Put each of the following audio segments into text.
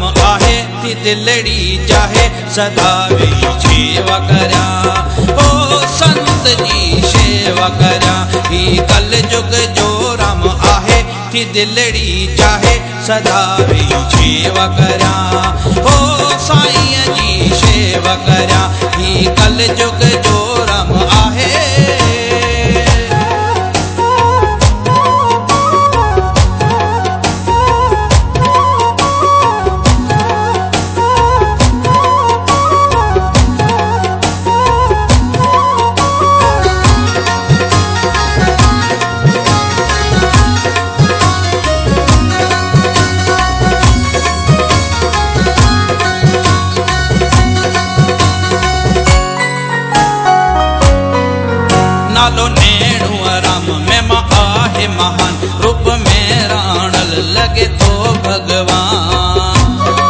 रम आहे थी दिलड़ी चाहे सदा वेही शेवा करया ओ संत जी शेवा करया ही कल जुग जो रम आहे थी दिलड़ी चाहे सदा वेही शेवा करया ओ साईं जी शेवा करया ही कल जुग जो रम आहे नालो नेणु राम में मां आहे महान रूप में राणल लगे तो भगवान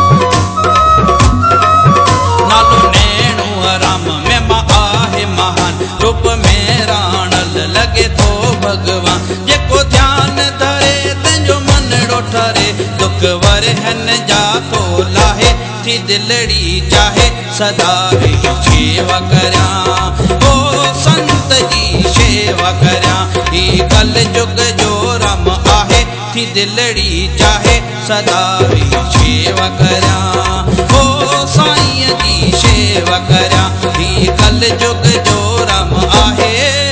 नालो नेणु राम में मां आहे महान रूप में राणल लगे तो भगवान जेको ध्यान धरे तंजो मनड़ो ठरे दुख वर हन जा तो लाहे थी दिलड़ी चाहे सदा वेही शेवा करया ओ संत जी शेवा करया ही कल जुग जो रम आहे थी दिलड़ी चाहे सदा वेही शेवा करया ओ साईं जी शेवा करया ही कल जुग जो रम आहे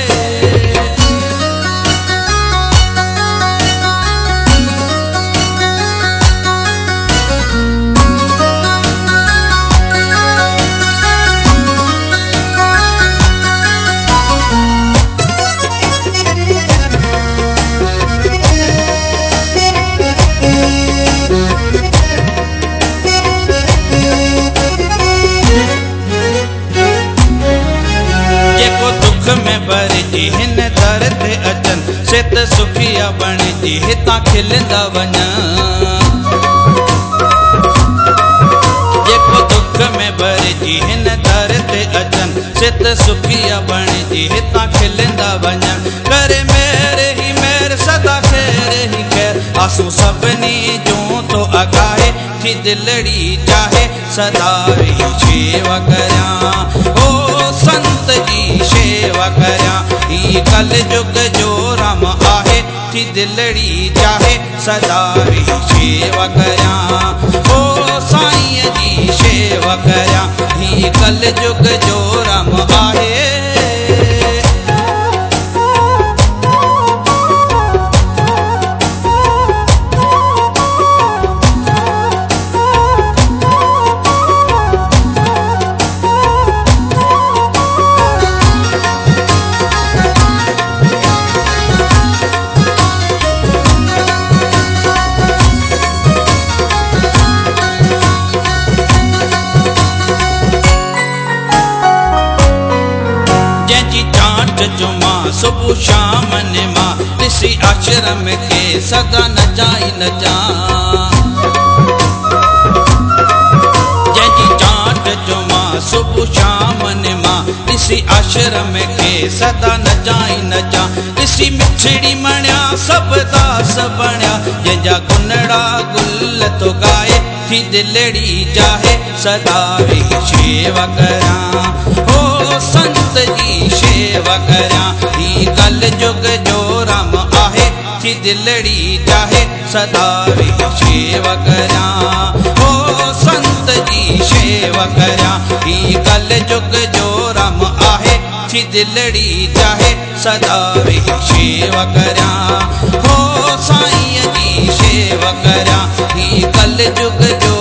में भरजी हिन दर ते अचन सित सुखिया बणजी हितां खिलंदा वञा जेको दुख में भरजी हिन दर ते अचन सित सुखिया बणजी हितां खिलंदा वञा करे मेरे ही मेर सदा खैर ही खैर आंसू सभिनी जूं तो अगाए थी दिलड़ी चाहे सदा वेही शेवा करया ओ संत जी शेवा करया ही कल जुग जो रम आहे थी दिलड़ी चाहे सदा वेही शेवा करया ओ साईं जी शेवा करया ही कल जुग जो रम आहे जुमा सुबह शाम ने मां ऋषि आश्रम के सदा न जाई न जा जैजी चाट जुमा सुबह शाम ने मां ऋषि आश्रम के सदा न जाई न जा ऋषि मिठड़ी मणिया सब दास बणिया जंहिंजा गुनड़ा गुल तो गाए थी दिलड़ी चाहे सदा वेही शेवा करया ओ संत जी शेवा करया ही कल जुग जो रम आहे थी दिलड़ी चाहे सदा वेही शेवा करया ओ संत जी शेवा करया ही कल जुग जो रम आहे थी दिलड़ी चाहे सदा वेही शेवा करया ओ साईं जी शेवा करया ही कल जुग जो